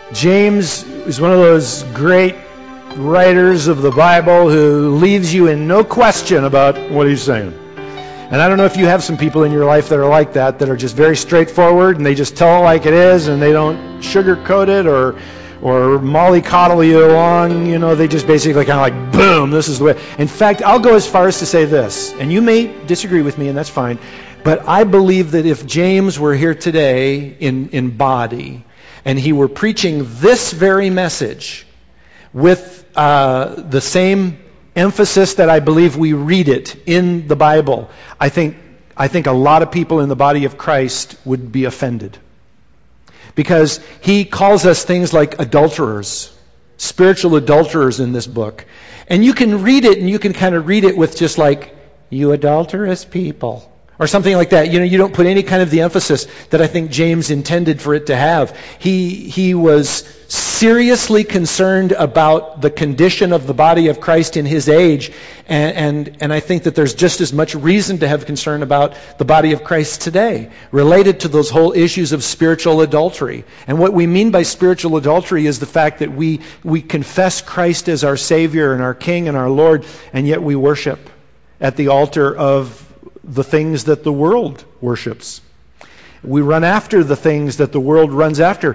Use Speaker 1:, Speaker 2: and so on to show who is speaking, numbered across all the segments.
Speaker 1: James is one of those great writers of the Bible who leaves you in no question about what he's saying. And I don't know if you have some people in your life that are like that are just very straightforward and they just tell it like it is and they don't sugarcoat it or mollycoddle you along. You know, they just basically kind of like, boom, this is the way. In fact, I'll go as far as to say this, and you may disagree with me, and that's fine, but I believe that if James were here today in body, and he were preaching this very message with the same emphasis that I believe we read it in the Bible, I think a lot of people in the body of Christ would be offended. Because he calls us things like adulterers, spiritual adulterers in this book. And you can read it and you can kind of read it with just like, you adulterous people. Or something like that. You know, you don't put any kind of the emphasis that I think James intended for it to have. He was seriously concerned about the condition of the body of Christ in his age. And I think that there's just as much reason to have concern about the body of Christ today, related to those whole issues of spiritual adultery. And what we mean by spiritual adultery is the fact that we confess Christ as our Savior and our King and our Lord, and yet we worship at the altar of the things that the world worships. We run after the things that the world runs after.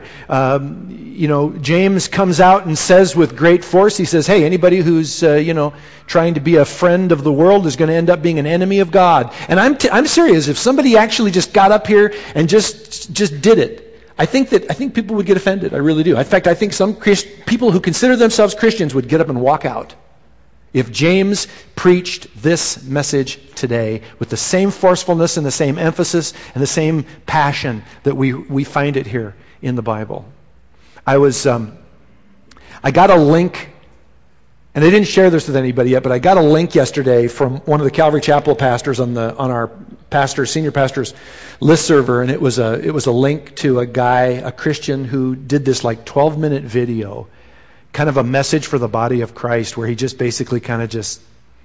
Speaker 1: James comes out and says with great force, he says, hey, anybody who's, trying to be a friend of the world is going to end up being an enemy of God. And I'm serious. If somebody actually just got up here and just did it, I think people would get offended. I really do. In fact, I think some people who consider themselves Christians would get up and walk out. If James preached this message today with the same forcefulness and the same emphasis and the same passion that we find it here in the Bible. I got a link, and I didn't share this with anybody yet, but I got a link yesterday from one of the Calvary Chapel pastors on our senior pastor's listserver, and it was a link to a Christian who did this like 12-minute video, kind of a message for the body of Christ, where he just basically kind of just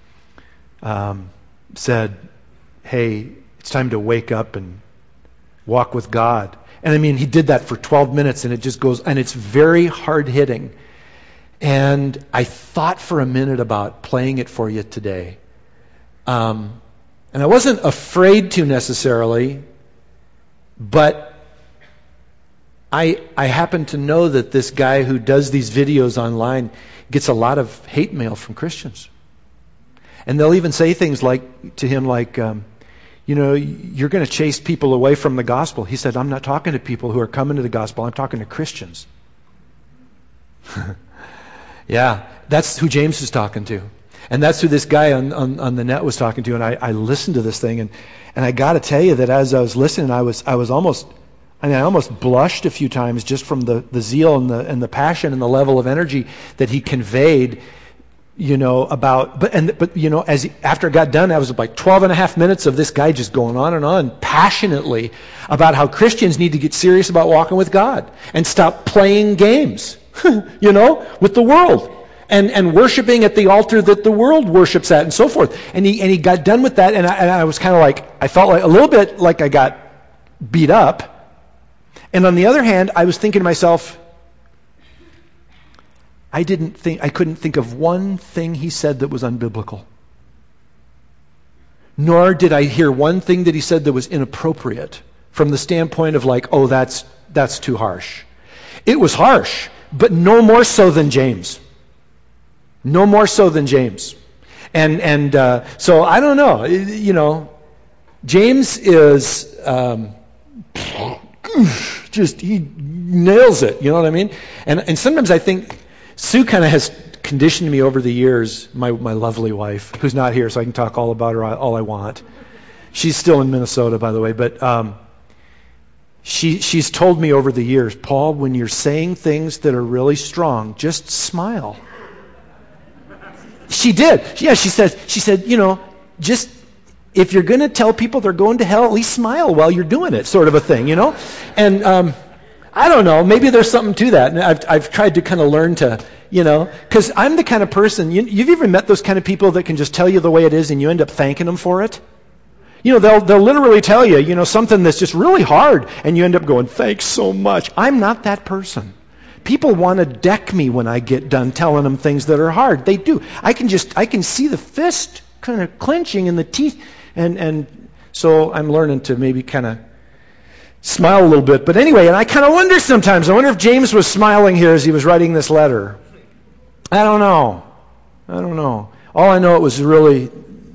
Speaker 1: said, hey, it's time to wake up and walk with God. And I mean, he did that for 12 minutes, and it just goes, and it's very hard-hitting. And I thought for a minute about playing it for you today. And I wasn't afraid to necessarily, but I happen to know that this guy who does these videos online gets a lot of hate mail from Christians. And they'll even say things to him like, you're going to chase people away from the gospel. He said, I'm not talking to people who are coming to the gospel. I'm talking to Christians. Yeah, that's who James was talking to. And that's who this guy on the net was talking to. And I listened to this thing. And I got to tell you that as I was listening, I almost blushed a few times just from the zeal and the passion and the level of energy that he conveyed, after it got done, I was like 12 and a half minutes of this guy just going on and on passionately about how Christians need to get serious about walking with God and stop playing games, with the world and worshiping at the altar that the world worships at and so forth. And he got done with that, and I was kind of like, I felt like a little bit like I got beat up. And on the other hand, I was thinking to myself, I couldn't think of one thing he said that was unbiblical. Nor did I hear one thing that he said that was inappropriate from the standpoint of like, oh, that's too harsh. It was harsh, but no more so than James. No more so than James. And so I don't know. James is he nails it, you know what I mean? And sometimes I think Sue kind of has conditioned me over the years, my lovely wife, who's not here, so I can talk all about her all I want. She's still in Minnesota, by the way, but she's told me over the years, Paul, when you're saying things that are really strong, just smile. She did. Yeah, she said, just if you're going to tell people they're going to hell, at least smile while you're doing it, sort of a thing, And I don't know, maybe there's something to that. And I've tried to kind of learn to, because I'm the kind of person, you've ever met those kind of people that can just tell you the way it is and you end up thanking them for it? They'll literally tell you, something that's just really hard, and you end up going, thanks so much. I'm not that person. People want to deck me when I get done telling them things that are hard. They do. I can see the fist kind of clenching in the teeth. And so I'm learning to maybe kind of smile a little bit. But anyway, and I kind of wonder sometimes, I wonder if James was smiling here as he was writing this letter. I don't know. All I know, it was really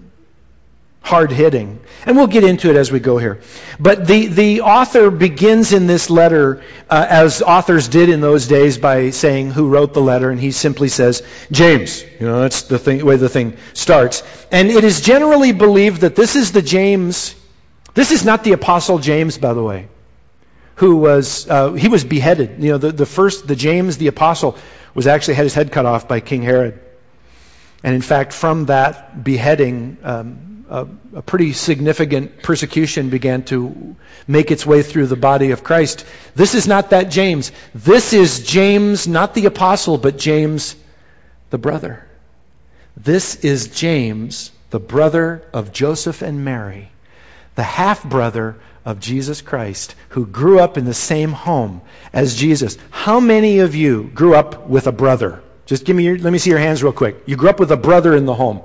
Speaker 1: hard-hitting. And we'll get into it as we go here. But the author begins in this letter, as authors did in those days, by saying who wrote the letter, and he simply says, James. That's the way the thing starts. And it is generally believed that this is the James. This is not the Apostle James, by the way, who was, he was beheaded. The James, the Apostle, was actually had his head cut off by King Herod. And in fact, from that beheading, a pretty significant persecution began to make its way through the body of Christ. This is not that James. This is James, not the apostle, but James, the brother. This is James, the brother of Joseph and Mary, the half-brother of Jesus Christ, who grew up in the same home as Jesus. How many of you grew up with a brother? Just let me see your hands real quick. You grew up with a brother in the home.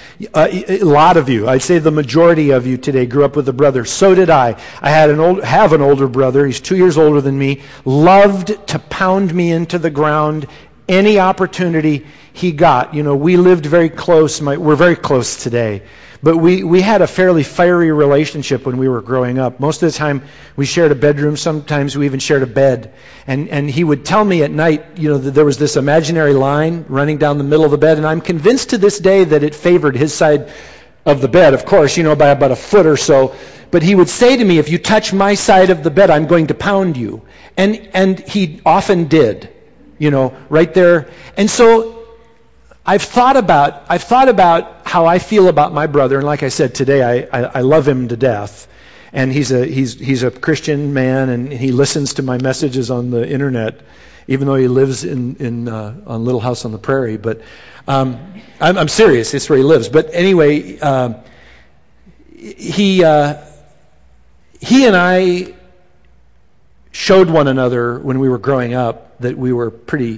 Speaker 1: A lot of you, I'd say the majority of you today, grew up with a brother. So did I. I have an older brother. He's 2 years older than me. Loved to pound me into the ground any opportunity he got. We lived very close. We're very close today. But we had a fairly fiery relationship when we were growing up. Most of the time we shared a bedroom. Sometimes we even shared a bed. And he would tell me at night, that there was this imaginary line running down the middle of the bed. And I'm convinced to this day that it favored his side of the bed, of course, by about a foot or so. But he would say to me, if you touch my side of the bed, I'm going to pound you. And he often did, right there. And so I've thought about how I feel about my brother, and like I said today, I love him to death. And he's a Christian man, and he listens to my messages on the internet, even though he lives on Little House on the Prairie. But I'm serious; it's where he lives. But anyway, he and I showed one another when we were growing up that we were pretty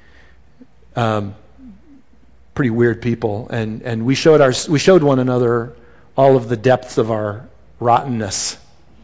Speaker 1: weird people, and we showed one another all of the depths of our rottenness.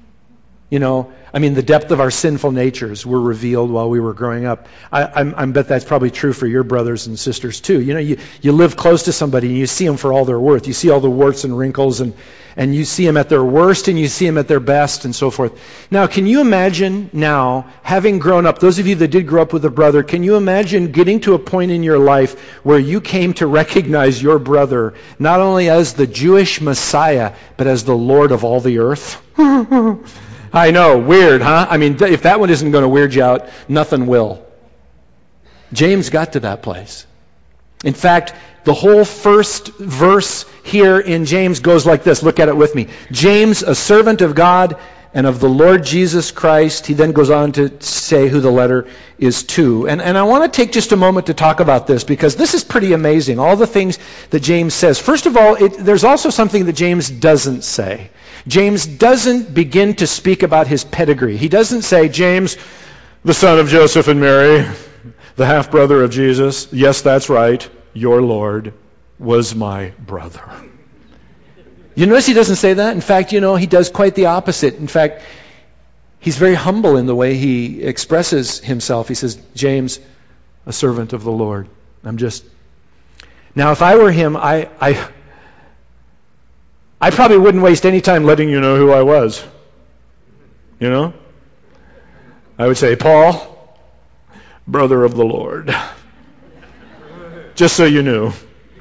Speaker 1: The depth of our sinful natures were revealed while we were growing up. I bet that's probably true for your brothers and sisters too. You live close to somebody and you see them for all they're worth. You see all the warts and wrinkles, and you see them at their worst and you see them at their best, and so forth. Now, can you imagine now, having grown up, those of you that did grow up with a brother, can you imagine getting to a point in your life where you came to recognize your brother not only as the Jewish Messiah, but as the Lord of all the earth? I know, weird, huh? If that one isn't going to weird you out, nothing will. James got to that place. In fact, the whole first verse here in James goes like this. Look at it with me. James, a servant of God and of the Lord Jesus Christ. He then goes on to say who the letter is to. And I want to take just a moment to talk about this, because this is pretty amazing, all the things that James says. First of all, there's also something that James doesn't say. James doesn't begin to speak about his pedigree. He doesn't say, James, the son of Joseph and Mary, the half-brother of Jesus. Yes, that's right. Your Lord was my brother. You notice he doesn't say that? In fact, he does quite the opposite. In fact, he's very humble in the way he expresses himself. He says, James, a servant of the Lord. Now, if I were him, I probably wouldn't waste any time letting you know who I was. I would say, Paul, brother of the Lord. Just so you knew.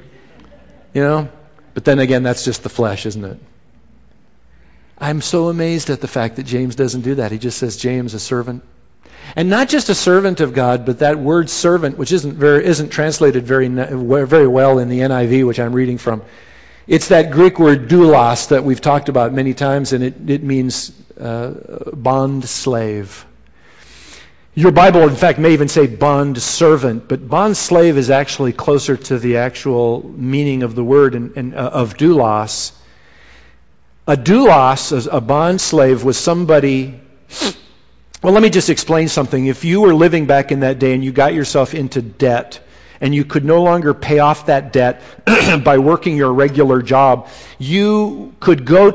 Speaker 1: But then again, that's just the flesh, isn't it? I'm so amazed at the fact that James doesn't do that. He just says, James, a servant. And not just a servant of God, but that word servant, which isn't translated very well in the NIV, which I'm reading from. It's that Greek word doulos that we've talked about many times, and it means bond slave. Your Bible, in fact, may even say bond servant, but bond slave is actually closer to the actual meaning of the word and of doulos. A doulos, a bond slave, was somebody Well, let me just explain something. If you were living back in that day and you got yourself into debt, and you could no longer pay off that debt by working your regular job, you could go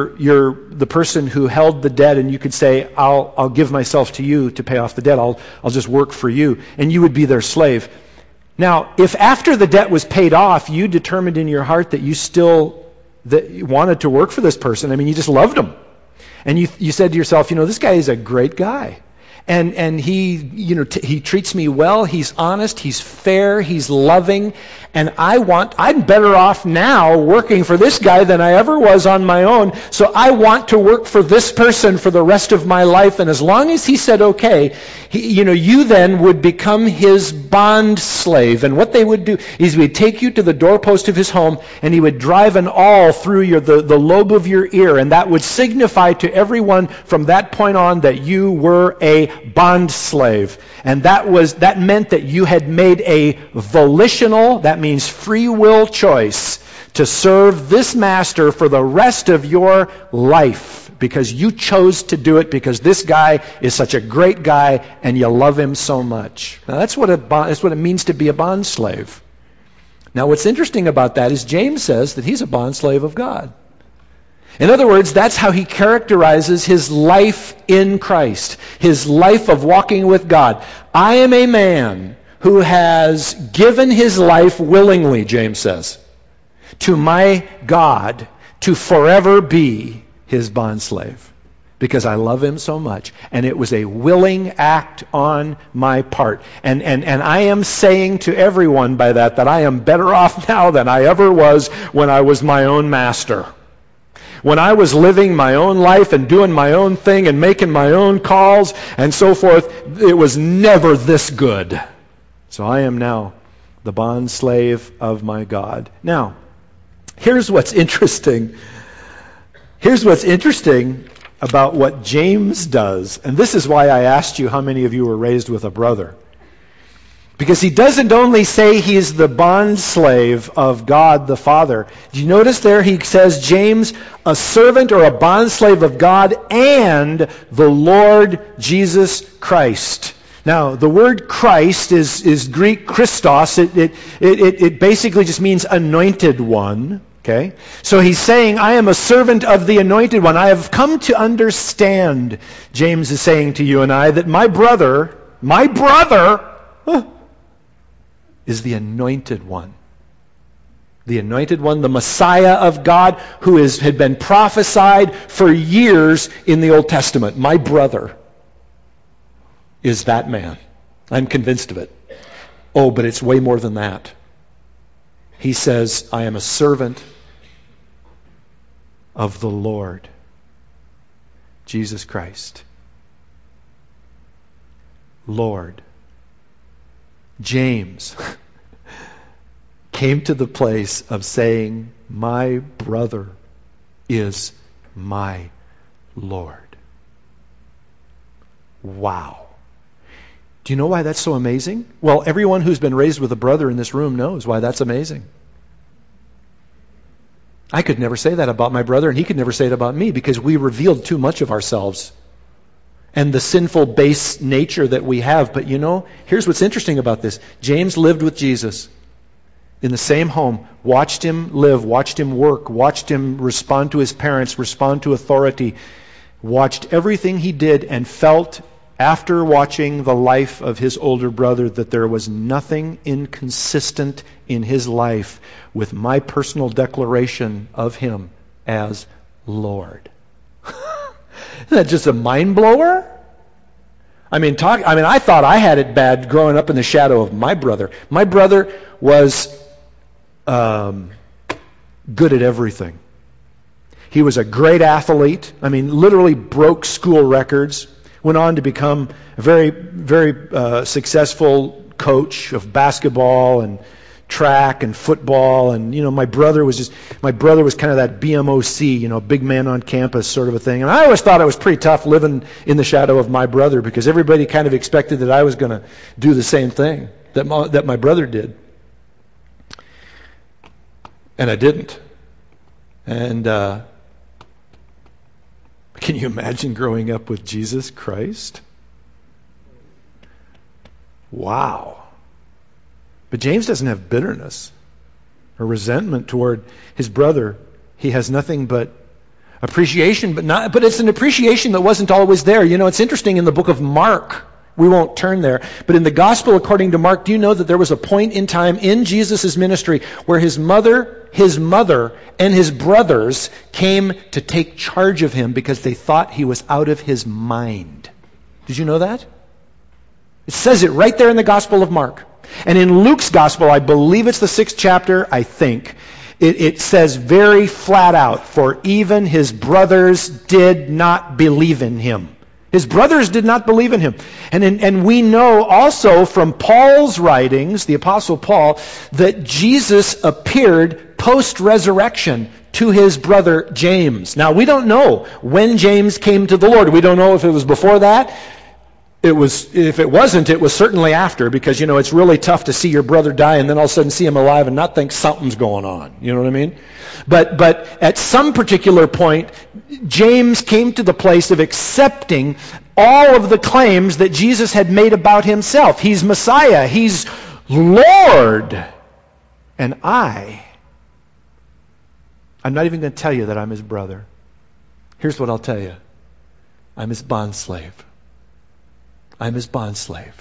Speaker 1: to the person who held the debt and you could say, I'll give myself to you to pay off the debt. I'll just work for you. And you would be their slave. Now, if after the debt was paid off, you determined in your heart that you still wanted to work for this person, I mean, you just loved him. And you said to yourself, this guy is a great guy. And he, he treats me well, he's honest, he's fair, he's loving, and I'm better off now working for this guy than I ever was on my own, so I want to work for this person for the rest of my life, and as long as he said okay, you then would become his bond slave, and what they would do is he would take you to the doorpost of his home, and he would drive an awl through the lobe of your ear, and that would signify to everyone from that point on that you were a bond slave. And that meant that you had made a volitional, that means free will choice, to serve this master for the rest of your life because you chose to do it because this guy is such a great guy and you love him so much. Now that's what it means to be a bond slave. Now what's interesting about that is James says that he's a bond slave of God. In other words, that's how he characterizes his life in Christ, his life of walking with God. I am a man who has given his life willingly, James says, to my God to forever be his bondslave because I love him so much. And it was a willing act on my part. And I am saying to everyone by that I am better off now than I ever was when I was my own master. When I was living my own life and doing my own thing and making my own calls and so forth, it was never this good. So I am now the bond slave of my God. Now, here's what's interesting. Here's what's interesting about what James does. And this is why I asked you how many of you were raised with a brother. Because he doesn't only say he's the bond slave of God the Father. Do you notice there he says, James, a servant or a bond slave of God and the Lord Jesus Christ. Now, the word Christ is Greek Christos. It basically just means anointed one. Okay? So he's saying, I am a servant of the anointed one. I have come to understand, James is saying to you and I, that my brother, is the anointed one. The anointed one, the Messiah of God, who had been prophesied for years in the Old Testament. My brother is that man. I'm convinced of it. Oh, but it's way more than that. He says, I am a servant of the Lord Jesus Christ. Lord. James came to the place of saying, my brother is my Lord. Wow. Do you know why that's so amazing? Well, everyone who's been raised with a brother in this room knows why that's amazing. I could never say that about my brother, and he could never say it about me because we revealed too much of ourselves and the sinful base nature that we have. But here's what's interesting about this. James lived with Jesus in the same home, watched him live, watched him work, watched him respond to his parents, respond to authority, watched everything he did, and felt after watching the life of his older brother that there was nothing inconsistent in his life with my personal declaration of him as Lord. Isn't that just a mind blower? I thought I had it bad growing up in the shadow of my brother. My brother was good at everything. He was a great athlete. Literally broke school records. Went on to become a very, very successful coach of basketball and track and football. And, my brother was kind of that BMOC, big man on campus sort of a thing. And I always thought it was pretty tough living in the shadow of my brother because everybody kind of expected that I was going to do the same thing that my brother did. And I didn't. And can you imagine growing up with Jesus Christ? Wow. But James doesn't have bitterness or resentment toward his brother. He has nothing but appreciation, but it's an appreciation that wasn't always there. You know, it's interesting in the book of Mark. We won't turn there. But in the gospel according to Mark, do you know that there was a point in time in Jesus' ministry where his mother, and his brothers came to take charge of him because they thought he was out of his mind? Did you know that? It says it right there in the Gospel of Mark. And in Luke's Gospel, I believe it's the 6th chapter, I think, it says very flat out, for even his brothers did not believe in him. His brothers did not believe in him. And we know also from Paul's writings, the Apostle Paul, that Jesus appeared post-resurrection to his brother James. Now, we don't know when James came to the Lord. We don't know if it was before that. If it wasn't, it was certainly after, because, you know, it's really tough to see your brother die and then all of a sudden see him alive and not think something's going on. You know what I mean? But at some particular point, James came to the place of accepting all of the claims that Jesus had made about himself. He's Messiah. He's Lord. And I'm not even going to tell you that I'm his brother. Here's what I'll tell you. I'm his bondslave. I'm his bondslave.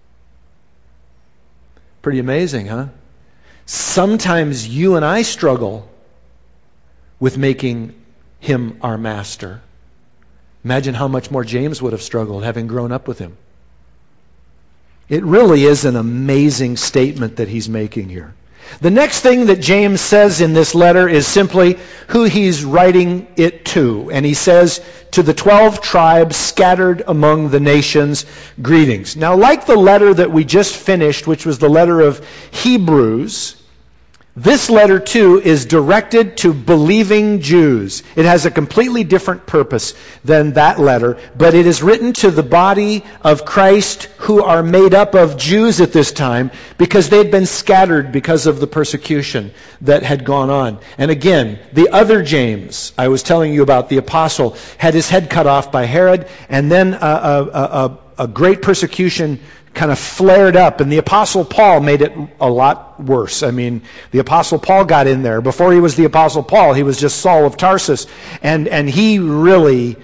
Speaker 1: Pretty amazing, huh? Sometimes you and I struggle with making him our master. Imagine how much more James would have struggled having grown up with him. It really is an amazing statement that he's making here. The next thing that James says in this letter is simply who he's writing it to. And he says, to the 12 tribes scattered among the nations, greetings. Now, like the letter that we just finished, which was the letter of Hebrews, this letter too is directed to believing Jews. It has a completely different purpose than that letter, but it is written to the body of Christ who are made up of Jews at this time because they'd been scattered because of the persecution that had gone on. And again, the other James I was telling you about, the apostle, had his head cut off by Herod, and then a great persecution kind of flared up, and the Apostle Paul made it a lot worse. I mean, the Apostle Paul got in there. Before he was the Apostle Paul, he was just Saul of Tarsus, and he really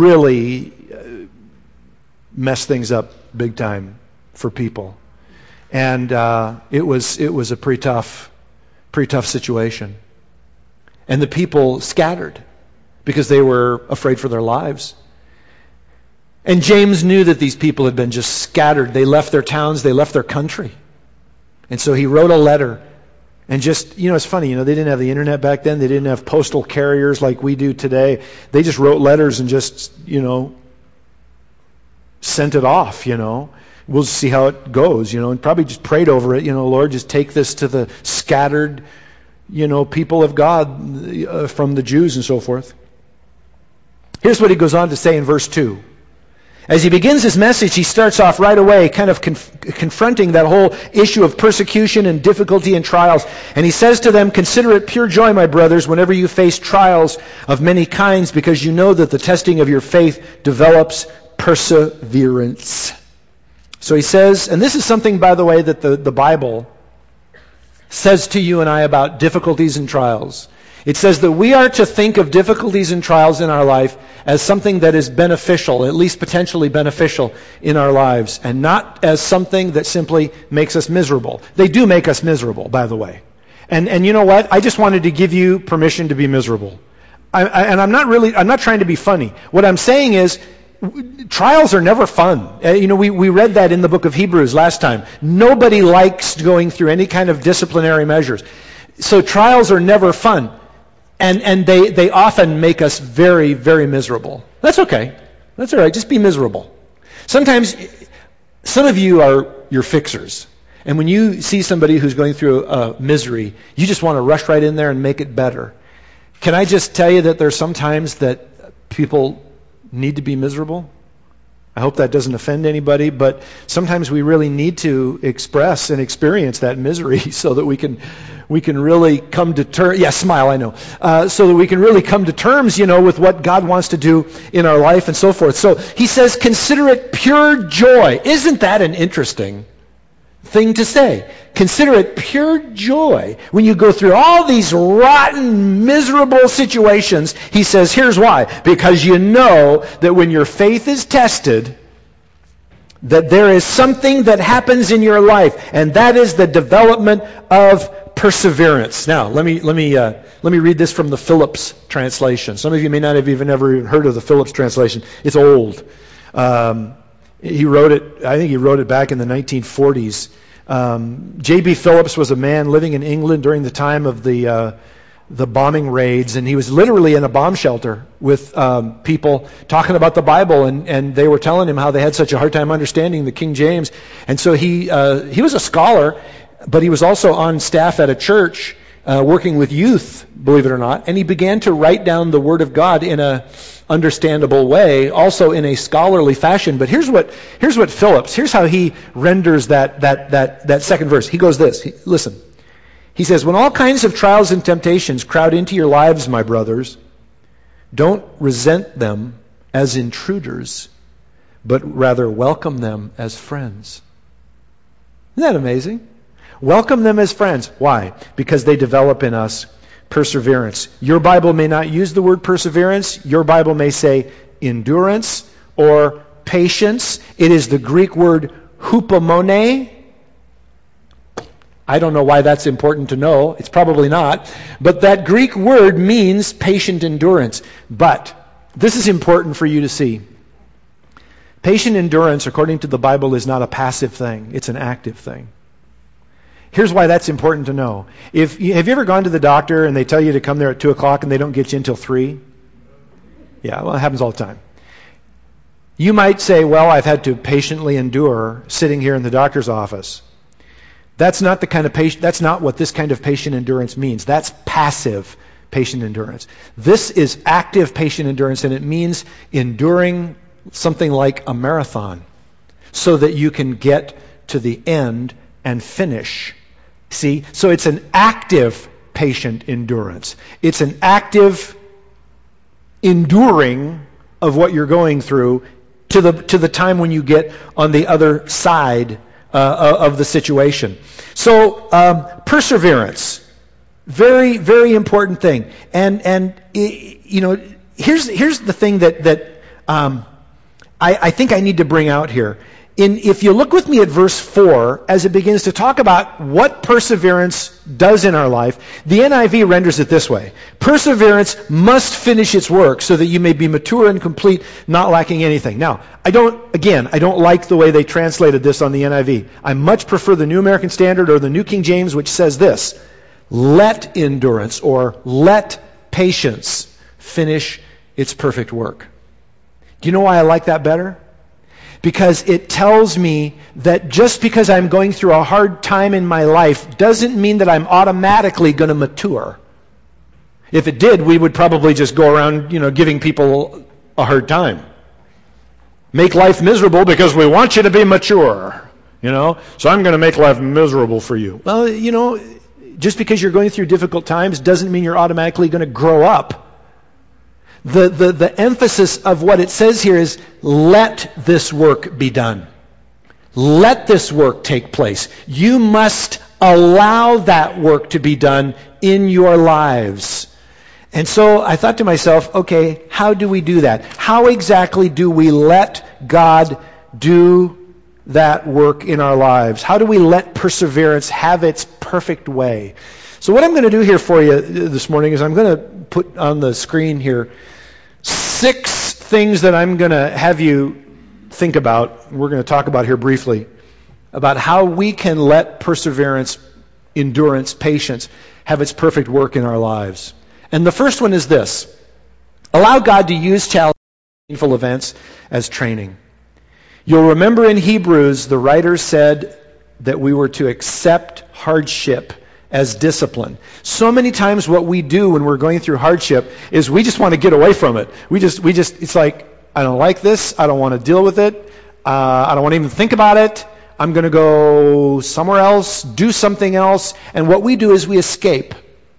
Speaker 1: messed things up big time for people. And it was a pretty tough situation. And the people scattered because they were afraid for their lives. And James knew that these people had been just scattered. They left their towns, they left their country. And so he wrote a letter. And just, you know, it's funny, you know, they didn't have the internet back then. They didn't have postal carriers like we do today. They just wrote letters and just, you know, sent it off, you know. We'll see how it goes, you know, and probably just prayed over it, you know, Lord, just take this to the scattered, you know, people of God from the Jews and so forth. Here's what he goes on to say in verse 2. As he begins his message, he starts off right away kind of confronting that whole issue of persecution and difficulty and trials. And he says to them, "Consider it pure joy, my brothers, whenever you face trials of many kinds, because you know that the testing of your faith develops perseverance." So he says, and this is something, by the way, that the Bible says to you and I about difficulties and trials. It says that we are to think of difficulties and trials in our life as something that is beneficial, at least potentially beneficial in our lives, and not as something that simply makes us miserable. They do make us miserable, by the way. And you know what? I just wanted to give you permission to be miserable. I'm not trying to be funny. What I'm saying is, trials are never fun. You know, we read that in the book of Hebrews last time. Nobody likes going through any kind of disciplinary measures. So trials are never fun. And they often make us very, very miserable. That's okay. That's all right. Just be miserable. Sometimes, some of you are your fixers. And when you see somebody who's going through a misery, you just want to rush right in there and make it better. Can I just tell you that there's some times that people need to be miserable? I hope that doesn't offend anybody, but sometimes we really need to express and experience that misery so that we can really come to terms. Yeah, smile, I know. So that we can really come to terms, you know, with what God wants to do in our life and so forth. So he says, consider it pure joy. Isn't that an interesting thing to say. Consider it pure joy when you go through all these rotten, miserable situations. He says, here's why. Because you know that when your faith is tested, that there is something that happens in your life, and that is the development of perseverance. Now, let me read this from the Phillips translation. Some of you may not have even ever heard of the Phillips translation. It's old. He wrote it. I think he wrote it back in the 1940s. J.B. Phillips was a man living in England during the time of the bombing raids, and he was literally in a bomb shelter with people talking about the Bible, and they were telling him how they had such a hard time understanding the King James. And so he was a scholar, but he was also on staff at a church working with youth, believe it or not, and he began to write down the Word of God in a understandable way, also in a scholarly fashion. But here's what Phillips, here's how he renders that second verse. He goes this, listen. He says, when all kinds of trials and temptations crowd into your lives, my brothers, don't resent them as intruders, but rather welcome them as friends. Isn't that amazing? Welcome them as friends. Why? Because they develop in us perseverance. Your Bible may not use the word perseverance. Your Bible may say endurance or patience. It is the Greek word hupomone. I don't know why that's important to know. It's probably not. But that Greek word means patient endurance. But this is important for you to see. Patient endurance, according to the Bible, is not a passive thing. It's an active thing. Here's why that's important to know. Have you ever gone to the doctor and they tell you to come there at 2 o'clock and they don't get you until 3? Yeah, well, it happens all the time. You might say, well, I've had to patiently endure sitting here in the doctor's office. That's not the kind of that's not what this kind of patient endurance means. That's passive patient endurance. This is active patient endurance, and it means enduring something like a marathon so that you can get to the end and finish. See? So it's an active patient endurance. It's an active enduring of what you're going through to the time when you get on the other side of the situation. So perseverance, very, very important thing. And you know, here's the thing that I think I need to bring out here. If you look with me at verse 4, as it begins to talk about what perseverance does in our life, the NIV renders it this way. Perseverance must finish its work so that you may be mature and complete, not lacking anything. Now, I don't like the way they translated this on the NIV. I much prefer the New American Standard or the New King James, which says this: let endurance or let patience finish its perfect work. Do you know why I like that better? Because it tells me that just because I'm going through a hard time in my life doesn't mean that I'm automatically going to mature. If it did, we would probably just go around, giving people a hard time. Make life miserable because we want you to be mature. So I'm going to make life miserable for you. Well, just because you're going through difficult times doesn't mean you're automatically going to grow up. The emphasis of what it says here is, let this work be done. Let this work take place. You must allow that work to be done in your lives. And so I thought to myself, okay, how do we do that? How exactly do we let God do that work in our lives? How do we let perseverance have its perfect way? So what I'm going to do here for you this morning is I'm going to put on the screen here 6 things that I'm going to have you think about. We're going to talk about here briefly about how we can let perseverance, endurance, patience have its perfect work in our lives. And the first one is this: allow God to use challenging, painful events as training. You'll remember in Hebrews, the writer said that we were to accept hardship as discipline. So many times what we do when we're going through hardship is we just want to get away from it. We just it's like, I don't like this. I don't want to deal with it. I don't want to even think about it. I'm going to go somewhere else, do something else. And what we do is we escape.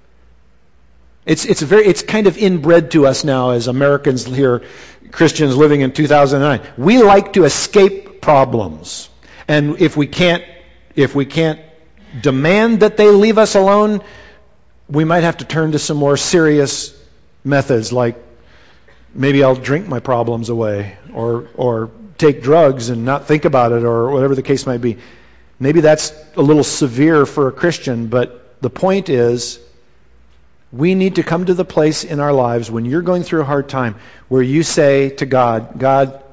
Speaker 1: It's kind of inbred to us now as Americans here, Christians living in 2009. We like to escape problems. And if we can't if we can't demand that they leave us alone, we might have to turn to some more serious methods, like maybe I'll drink my problems away, or take drugs and not think about it, or whatever the case might be. Maybe that's a little severe for a Christian, but the point is, we need to come to the place in our lives when you're going through a hard time where you say to God, God,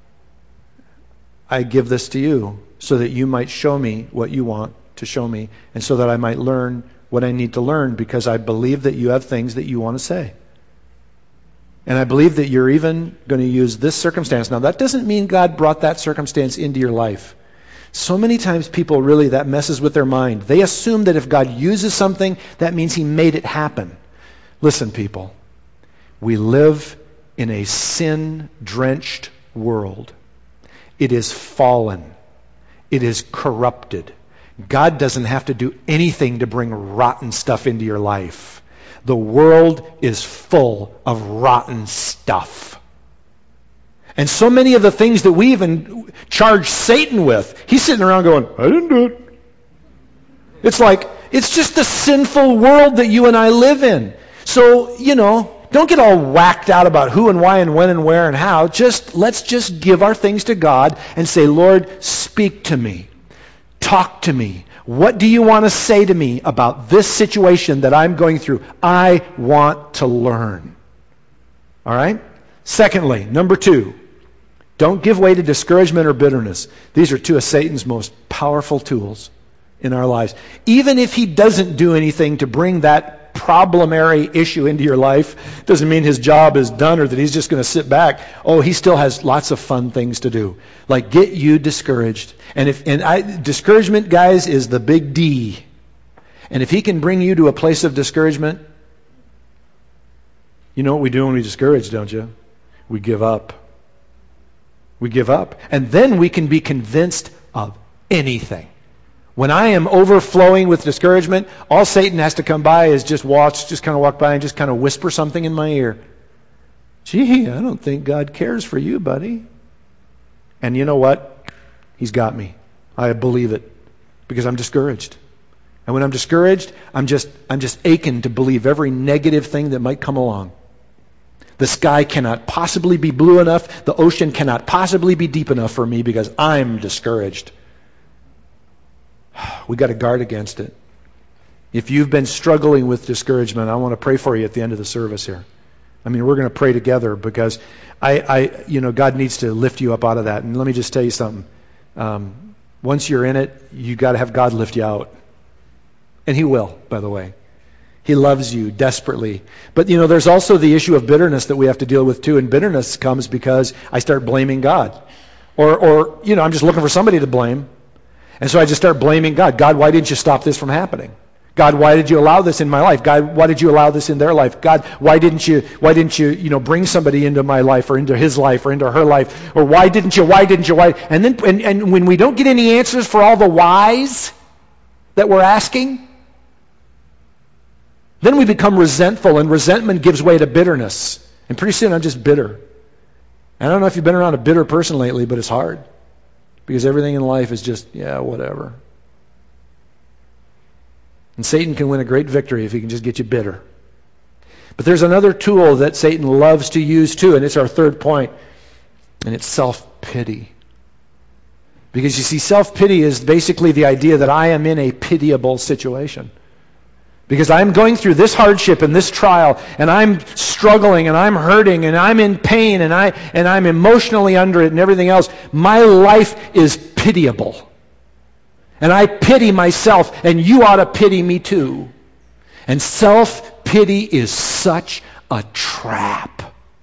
Speaker 1: I give this to you so that you might show me what you want to show me, and so that I might learn what I need to learn, because I believe that you have things that you want to say. And I believe that you're even going to use this circumstance. Now, that doesn't mean God brought that circumstance into your life. So many times people really, that messes with their mind. They assume that if God uses something, that means He made it happen. Listen, people, we live in a sin-drenched world. It is fallen. It is corrupted. God doesn't have to do anything to bring rotten stuff into your life. The world is full of rotten stuff. And so many of the things that we even charge Satan with, he's sitting around going, I didn't do it. It's like, it's just the sinful world that you and I live in. So, don't get all whacked out about who and why and when and where and how. Let's just give our things to God and say, Lord, speak to me. Talk to me. What do you want to say to me about this situation that I'm going through? I want to learn. All right? Secondly, number 2, don't give way to discouragement or bitterness. These are two of Satan's most powerful tools in our lives. Even if he doesn't do anything to bring that problemary issue into your life, doesn't mean his job is done or that he's just going to sit back. Oh, he still has lots of fun things to do. Like get you discouraged. Discouragement, guys, is the big D. And if he can bring you to a place of discouragement, you know what we do when we discourage, don't you? We give up. We give up. And then we can be convinced of anything. When I am overflowing with discouragement, all Satan has to come by is just kind of walk by and just kind of whisper something in my ear. Gee, I don't think God cares for you, buddy. And you know what? He's got me. I believe it because I'm discouraged. And when I'm discouraged, I'm just aching to believe every negative thing that might come along. The sky cannot possibly be blue enough. The ocean cannot possibly be deep enough for me because I'm discouraged. We got to guard against it. If you've been struggling with discouragement, I want to pray for you at the end of the service here. I mean, we're going to pray together because God needs to lift you up out of that. And let me just tell you something. Once you're in it, you got to have God lift you out. And He will, by the way. He loves you desperately. But, there's also the issue of bitterness that we have to deal with too. And bitterness comes because I start blaming God. Or I'm just looking for somebody to blame. And so I just start blaming God. God, why didn't you stop this from happening? God, why did you allow this in my life? God, why did you allow this in their life? God, why didn't you bring somebody into my life or into his life or into her life? Or why didn't you? And then and when we don't get any answers for all the whys that we're asking, then we become resentful, and resentment gives way to bitterness. And pretty soon I'm just bitter. I don't know if you've been around a bitter person lately, but it's hard. Because everything in life is just, whatever. And Satan can win a great victory if he can just get you bitter. But there's another tool that Satan loves to use too, and it's our third point, and it's self-pity. Because you see, self-pity is basically the idea that I am in a pitiable situation. Because I'm going through this hardship and this trial, and I'm struggling, and I'm hurting, and I'm in pain, and I'm emotionally under it and everything else. My life is pitiable. And I pity myself, and you ought to pity me too. And self-pity is such a trap.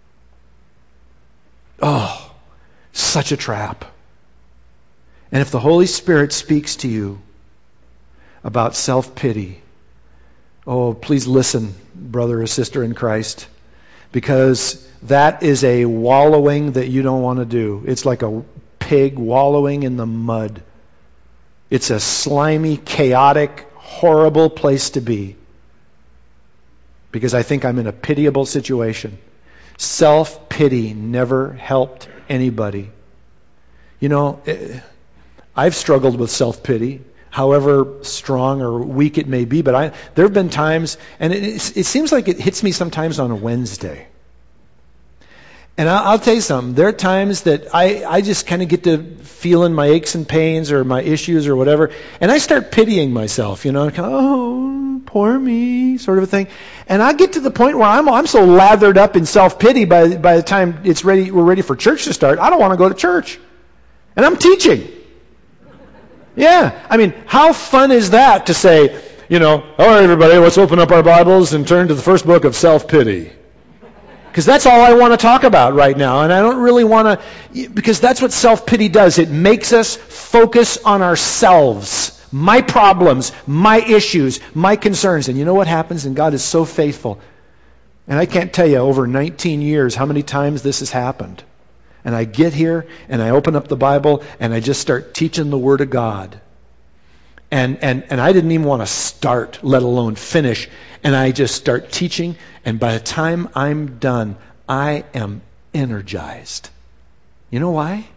Speaker 1: Oh, such a trap. And if the Holy Spirit speaks to you about self-pity, oh, please listen, brother or sister in Christ, because that is a wallowing that you don't want to do. It's like a pig wallowing in the mud. It's a slimy, chaotic, horrible place to be. Because I think I'm in a pitiable situation. Self-pity never helped anybody. I've struggled with self-pity. however strong or weak it may be. But there have been times, and it seems like it hits me sometimes on a Wednesday. And I'll tell you something, there are times that I just kind of get to feeling my aches and pains or my issues or whatever, and I start pitying myself, oh, poor me, sort of a thing. And I get to the point where I'm so lathered up in self-pity by the time we're ready for church to start, I don't want to go to church. And I'm teaching. Yeah, I mean, how fun is that to say, all right, everybody, let's open up our Bibles and turn to the first book of self-pity. Because that's all I want to talk about right now. And I don't really want to, because that's what self-pity does. It makes us focus on ourselves, my problems, my issues, my concerns. And you know what happens? And God is so faithful. And I can't tell you over 19 years how many times this has happened. And I get here and I open up the Bible and I just start teaching the Word of God. And I didn't even want to start, let alone finish. And I just start teaching, and by the time I'm done, I am energized. You know why?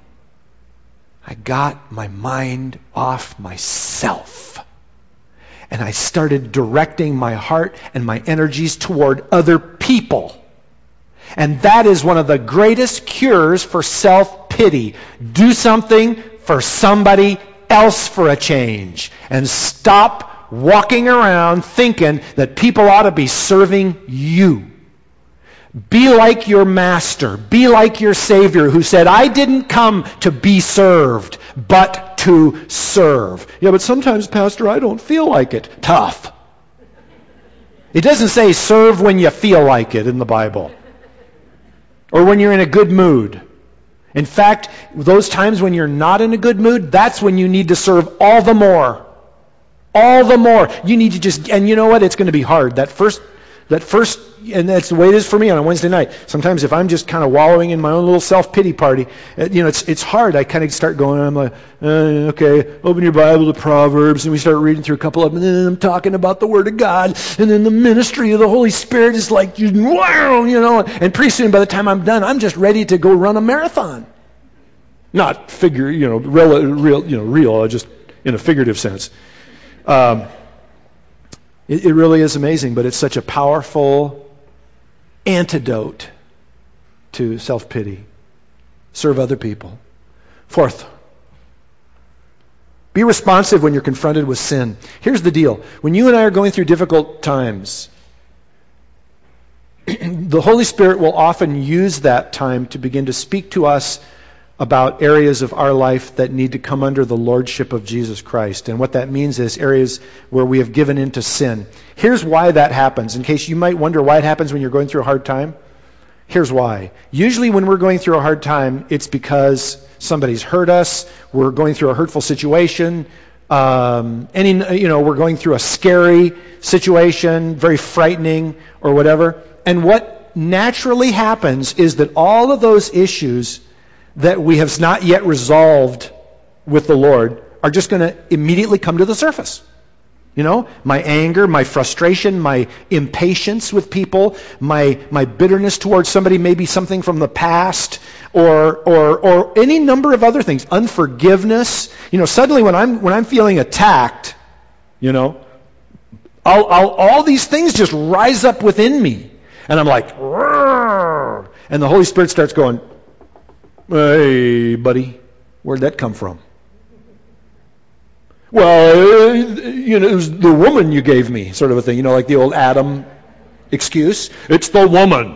Speaker 1: I got my mind off myself. And I started directing my heart and my energies toward other people. And that is one of the greatest cures for self-pity. Do something for somebody else for a change. And stop walking around thinking that people ought to be serving you. Be like your master. Be like your Savior who said, I didn't come to be served, but to serve. Yeah, but sometimes, Pastor, I don't feel like it. Tough. It doesn't say serve when you feel like it in the Bible. Or when you're in a good mood. In fact, those times when you're not in a good mood, that's when you need to serve all the more. All the more. You need to just, and you know what? It's going to be hard. That first, and that's the way it is for me on a Wednesday night. Sometimes if I'm just kind of wallowing in my own little self-pity party, it's hard. I kind of start going, I'm like, okay, open your Bible to Proverbs, and we start reading through a couple of them, and then I'm talking about the Word of God, and then the ministry of the Holy Spirit is like, wow, and pretty soon by the time I'm done, I'm just ready to go run a marathon. Not real, just in a figurative sense. It really is amazing, but it's such a powerful antidote to self-pity. Serve other people. Fourth, be responsive when you're confronted with sin. Here's the deal. When you and I are going through difficult times, the Holy Spirit will often use that time to begin to speak to us about areas of our life that need to come under the lordship of Jesus Christ. And what that means is areas where we have given into sin. Here's why that happens. In case you might wonder why it happens when you're going through a hard time. Here's why. Usually when we're going through a hard time, it's because somebody's hurt us, we're going through a hurtful situation, we're going through a scary situation, very frightening or whatever. And what naturally happens is that all of those issues that we have not yet resolved with the Lord are just going to immediately come to the surface. My anger, my frustration, my impatience with people, my bitterness towards somebody, maybe something from the past, or any number of other things. Unforgiveness. Suddenly when I'm feeling attacked, all these things just rise up within me, and I'm like, "Rrr," and the Holy Spirit starts going, hey, buddy, where'd that come from? Well, it was the woman you gave me, sort of a thing. Like the old Adam excuse. It's the woman.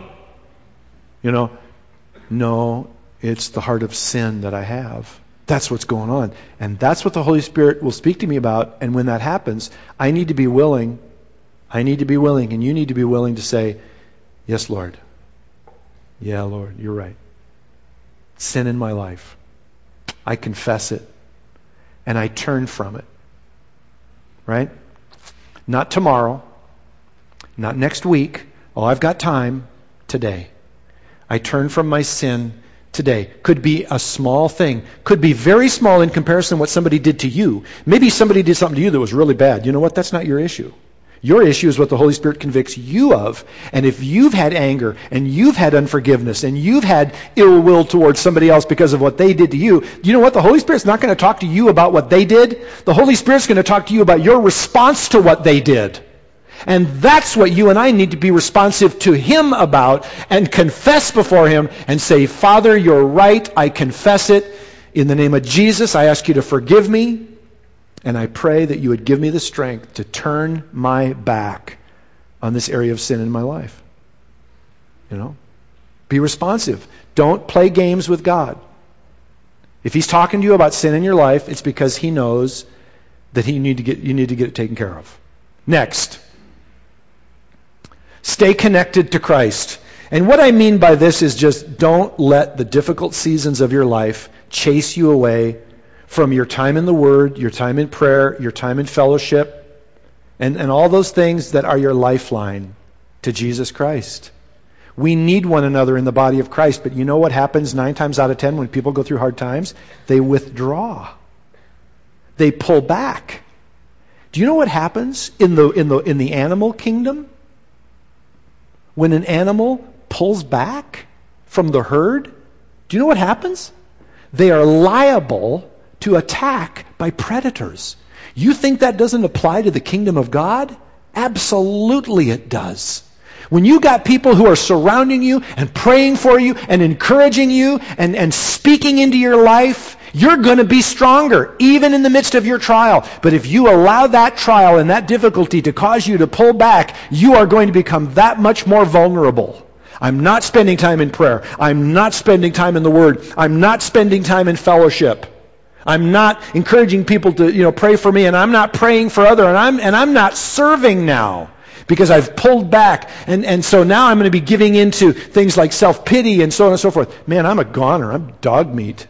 Speaker 1: No, it's the heart of sin that I have. That's what's going on. And that's what the Holy Spirit will speak to me about. And when that happens, I need to be willing. And you need to be willing to say, yes, Lord. Yeah, Lord, you're right. Sin in my life. I confess it. And I turn from it. Right? Not tomorrow. Not next week. Oh, I've got time. Today. I turn from my sin today. Could be a small thing. Could be very small in comparison to what somebody did to you. Maybe somebody did something to you that was really bad. You know what? That's not your issue. Your issue is what the Holy Spirit convicts you of. And if you've had anger, and you've had unforgiveness, and you've had ill will towards somebody else because of what they did to you, you know what? The Holy Spirit's not going to talk to you about what they did. The Holy Spirit's going to talk to you about your response to what they did. And that's what you and I need to be responsive to Him about and confess before Him and say, Father, you're right. I confess it. In the name of Jesus, I ask you to forgive me. And I pray that you would give me the strength to turn my back on this area of sin in my life. You know? Be responsive. Don't play games with God. If He's talking to you about sin in your life, it's because He knows that you need to get it taken care of. Next. Stay connected to Christ. And what I mean by this is just don't let the difficult seasons of your life chase you away from your time in the Word, your time in prayer, your time in fellowship, and all those things that are your lifeline to Jesus Christ. We need one another in the body of Christ, but you know what happens 9 times out of 10 when people go through hard times? They withdraw. They pull back. Do you know what happens in the animal kingdom? When an animal pulls back from the herd, do you know what happens? They are liable to attack by predators. You think that doesn't apply to the kingdom of God? Absolutely it does. When you got people who are surrounding you and praying for you and encouraging you and speaking into your life, you're going to be stronger, even in the midst of your trial. But if you allow that trial and that difficulty to cause you to pull back, you are going to become that much more vulnerable. I'm not spending time in prayer. I'm not spending time in the Word. I'm not spending time in fellowship. I'm not encouraging people to, pray for me, and I'm not praying for others, and I'm not serving now because I've pulled back. And so now I'm going to be giving into things like self-pity and so on and so forth. Man, I'm a goner. I'm dog meat.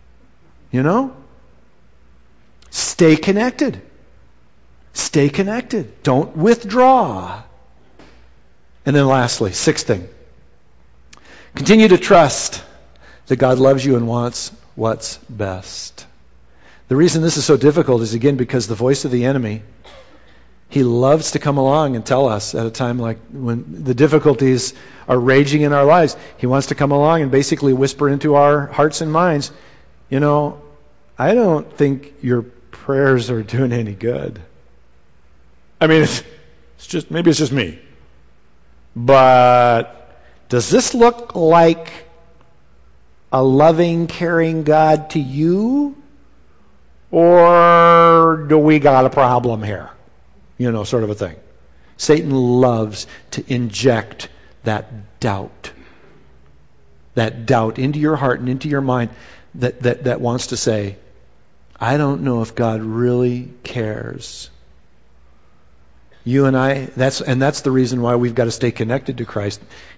Speaker 1: Stay connected. Stay connected. Don't withdraw. And then lastly, 6th thing. Continue to trust that God loves you and wants what's best. The reason this is so difficult is, again, because the voice of the enemy, he loves to come along and tell us at a time like when the difficulties are raging in our lives. He wants to come along and basically whisper into our hearts and minds, I don't think your prayers are doing any good. I mean, maybe it's just me. But does this look like a loving, caring God to you? Or do we got a problem here? Sort of a thing. Satan loves to inject that doubt into your heart and into your mind that wants to say, I don't know if God really cares. You and I, that's the reason why we've got to stay connected to Christ.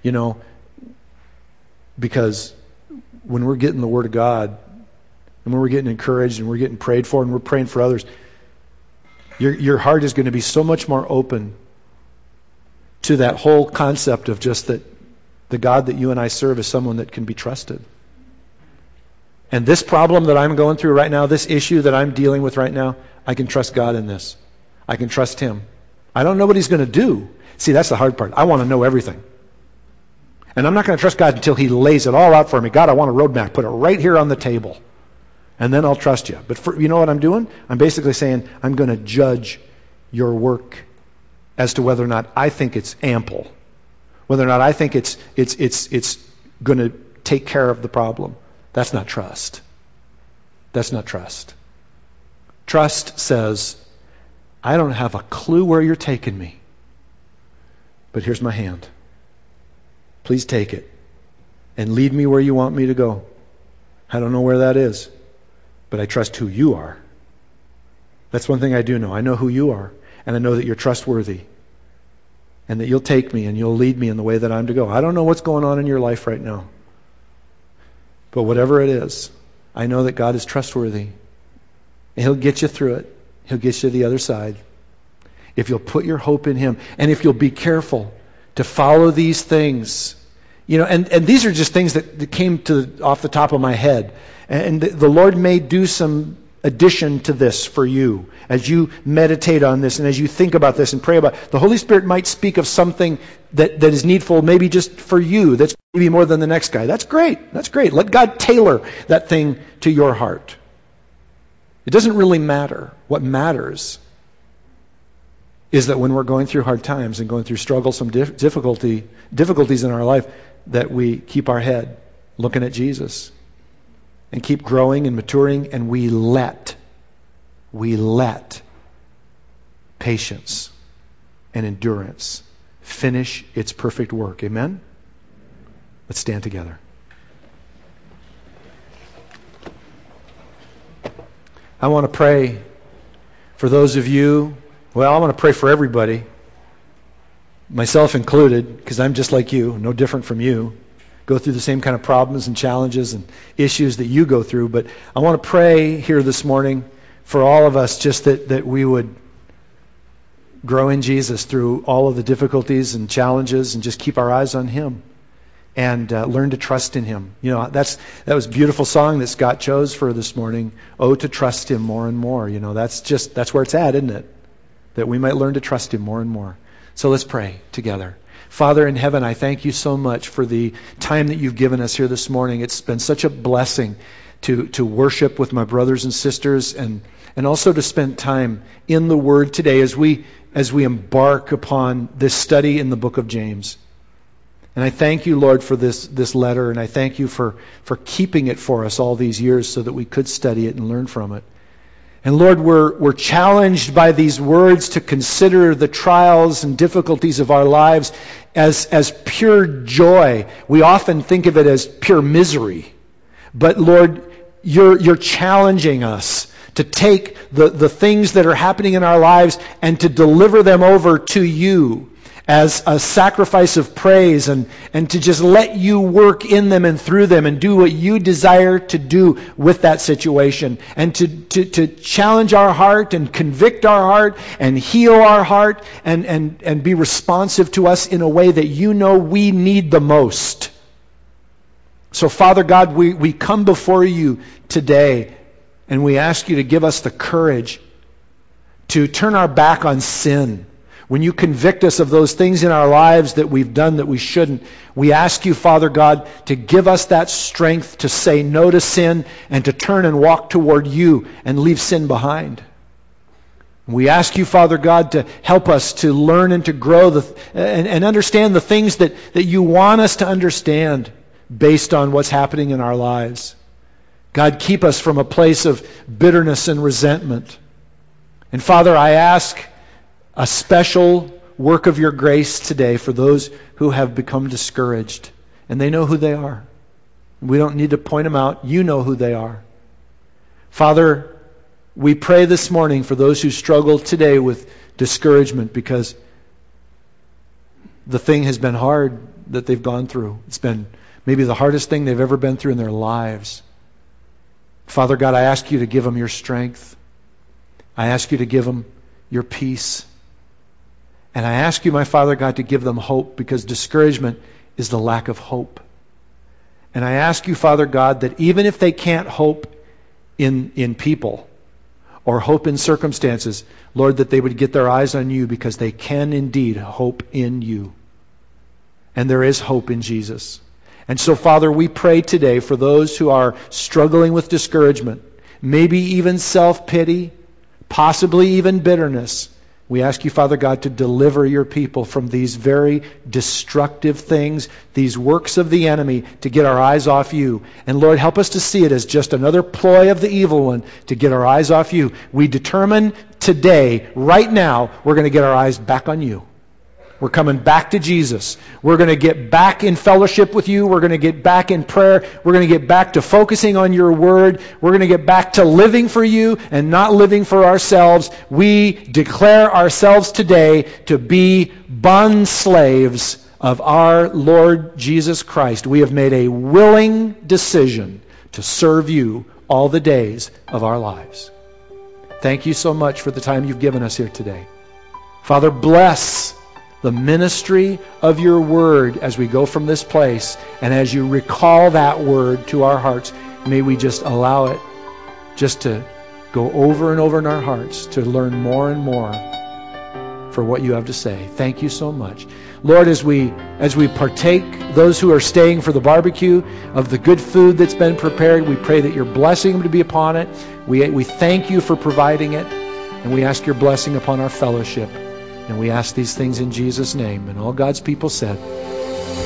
Speaker 1: Because when we're getting the Word of God, and when we're getting encouraged and we're getting prayed for and we're praying for others, your heart is going to be so much more open to that whole concept of just that the God that you and I serve is someone that can be trusted. And this problem that I'm going through right now, this issue that I'm dealing with right now, I can trust God in this. I can trust Him. I don't know what He's going to do. See, that's the hard part. I want to know everything. And I'm not going to trust God until He lays it all out for me. God, I want a roadmap. Put it right here on the table. And then I'll trust you. But you know what I'm doing? I'm basically saying I'm going to judge your work as to whether or not I think it's ample, whether or not I think it's going to take care of the problem. That's not trust. That's not trust. Trust says, I don't have a clue where you're taking me, but here's my hand. Please take it and lead me where you want me to go. I don't know where that is, but I trust who you are. That's one thing I do know. I know who you are, and I know that you're trustworthy, and that you'll take me and you'll lead me in the way that I'm to go. I don't know what's going on in your life right now, but whatever it is, I know that God is trustworthy, and He'll get you through it. He'll get you to the other side. If you'll put your hope in Him, and if you'll be careful to follow these things. And these are just things that came off the top of my head. And the Lord may do some addition to this for you as you meditate on this and as you think about this and pray about it. The Holy Spirit might speak of something that is needful maybe just for you, that's maybe more than the next guy. That's great. That's great. Let God tailor that thing to your heart. It doesn't really matter. What matters is that when we're going through hard times and going through struggles, some difficulties in our life, that we keep our head looking at Jesus and keep growing and maturing, and we let patience and endurance finish its perfect work. Amen? Let's stand together. I want to pray for those of you. Well, I want to pray for everybody, myself included, because I'm just like you, no different from you. Go through the same kind of problems and challenges and issues that you go through. But I want to pray here this morning for all of us, just that we would grow in Jesus through all of the difficulties and challenges and just keep our eyes on Him and learn to trust in Him. You know, that was a beautiful song that Scott chose for this morning. Oh, to trust Him more and more. You know, that's where it's at, isn't it? That we might learn to trust Him more and more. So let's pray together. Father in heaven, I thank you so much for the time that you've given us here this morning. It's been such a blessing to worship with my brothers and sisters and also to spend time in the Word today as we embark upon this study in the book of James. And I thank you, Lord, for this letter, and I thank you for keeping it for us all these years so that we could study it and learn from it. And Lord, we're challenged by these words to consider the trials and difficulties of our lives as pure joy. We often think of it as pure misery. But Lord, you're challenging us to take the things that are happening in our lives and to deliver them over to you as a sacrifice of praise and to just let you work in them and through them and do what you desire to do with that situation, and to challenge our heart and convict our heart and heal our heart and be responsive to us in a way that you know we need the most. So Father God, we come before you today and we ask you to give us the courage to turn our back on sin. When you convict us of those things in our lives that we've done that we shouldn't, we ask you, Father God, to give us that strength to say no to sin and to turn and walk toward you and leave sin behind. We ask you, Father God, to help us to learn and to grow and understand the things that you want us to understand based on what's happening in our lives. God, keep us from a place of bitterness and resentment. And Father, I ask a special work of your grace today for those who have become discouraged. And they know who they are. We don't need to point them out. You know who they are. Father, we pray this morning for those who struggle today with discouragement because the thing has been hard that they've gone through. It's been maybe the hardest thing they've ever been through in their lives. Father God, I ask you to give them your strength. I ask you to give them your peace. And I ask you, my Father God, to give them hope, because discouragement is the lack of hope. And I ask you, Father God, that even if they can't hope in people or hope in circumstances, Lord, that they would get their eyes on you, because they can indeed hope in you. And there is hope in Jesus. And so, Father, we pray today for those who are struggling with discouragement, maybe even self-pity, possibly even bitterness. We ask you, Father God, to deliver your people from these very destructive things, these works of the enemy, to get our eyes off you. And Lord, help us to see it as just another ploy of the evil one to get our eyes off you. We determine today, right now, we're going to get our eyes back on you. We're coming back to Jesus. We're going to get back in fellowship with you. We're going to get back in prayer. We're going to get back to focusing on your word. We're going to get back to living for you and not living for ourselves. We declare ourselves today to be bond slaves of our Lord Jesus Christ. We have made a willing decision to serve you all the days of our lives. Thank you so much for the time you've given us here today. Father, bless the ministry of your word as we go from this place, and as you recall that word to our hearts, may we just allow it just to go over and over in our hearts to learn more and more for what you have to say. Thank you so much. Lord, as we partake, those who are staying for the barbecue, of the good food that's been prepared, we pray that your blessing to be upon it. We thank you for providing it, and we ask your blessing upon our fellowship. And we ask these things in Jesus' name. And all God's people said,